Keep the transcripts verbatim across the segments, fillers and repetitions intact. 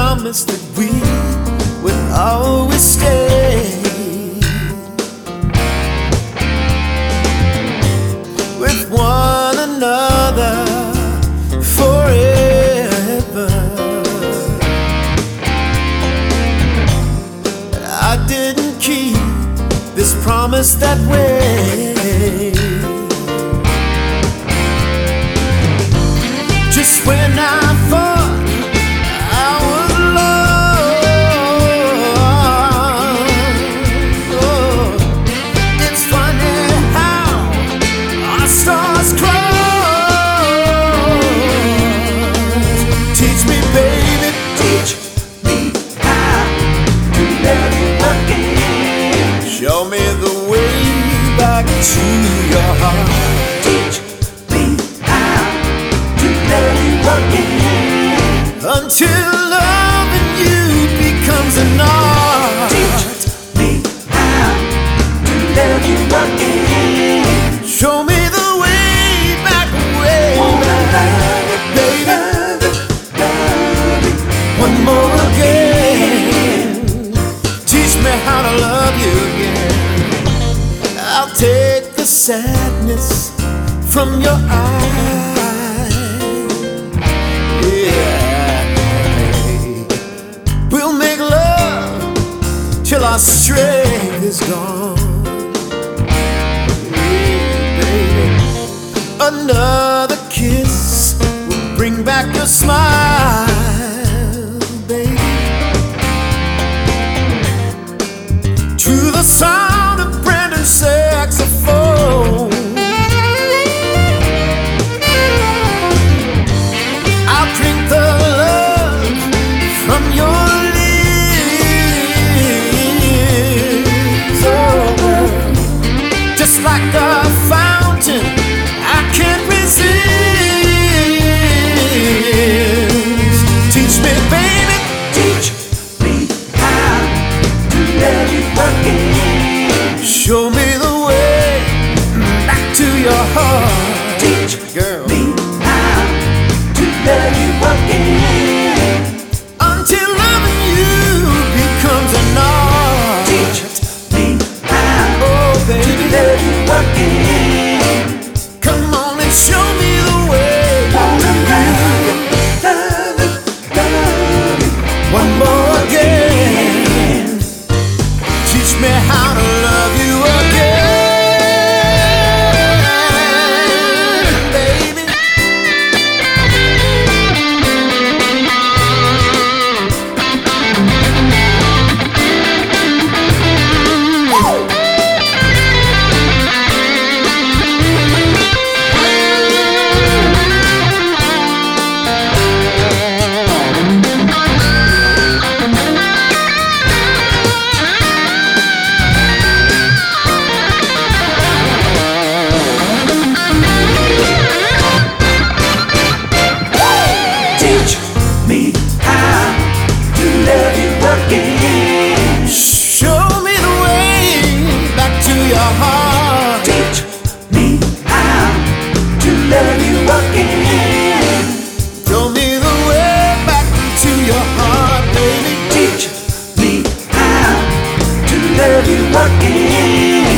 promised that we would always stay with one another forever. But I didn't keep this promise that way. Just when I thought I was lost, oh, it's funny how our stars cross. Teach me, baby, Teach me how to love you again. show me the way back to your heart. Teach me how to love you again. Until loving you becomes an art. Teach me how to love you again. Show me the way back, way Wanna back, love you, baby. love you, love you. One more again. Teach me how to love you again. I'll take the sadness from your eyes. Yeah. We'll make love till our strength is gone. Yeah, baby. Another kiss will bring back your smile, baby. To the sound of Brandon's saxophone, I'll drink the love from your lips. Oh, just like a fountain, I can't resist. Teach me, baby, Teach me how to love you again. show me the way back to your heart. Teach Girl, me how to love you again. until loving you becomes an art. Teach me how Oh, to baby, love you again. come on and show me the way. Wanna love you, love you, love you. One more again. Teach me how to love you again, baby. Teach me how to love you again. Show me the way back to your heart. Teach me how to love you again. Show me the way back to your heart, baby. Teach me how to love you again.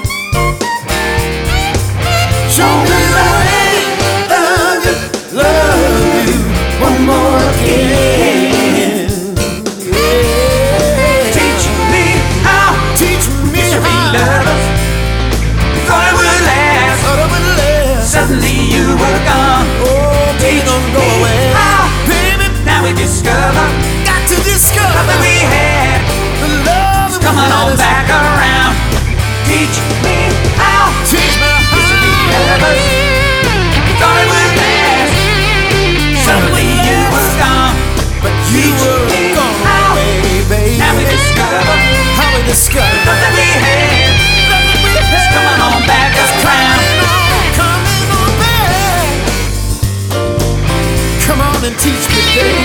Show me the way, love you, love you, one more again. Yeah. Teach me how Teach me to be how. lovers. Thought it would last. Thought it would last. Suddenly you were gone. Oh, baby, don't go away. How Baby, now we discover got to discover love that we had. the love that we Coming had on is- back around. Teach me how Teach me to be lovers. Thought it would last. Suddenly you were gone. but you Teach were me gone how. away, baby. Now we discover How we discover love that we had. love that we had. Coming on back around. Coming on back. Come on and teach me, baby.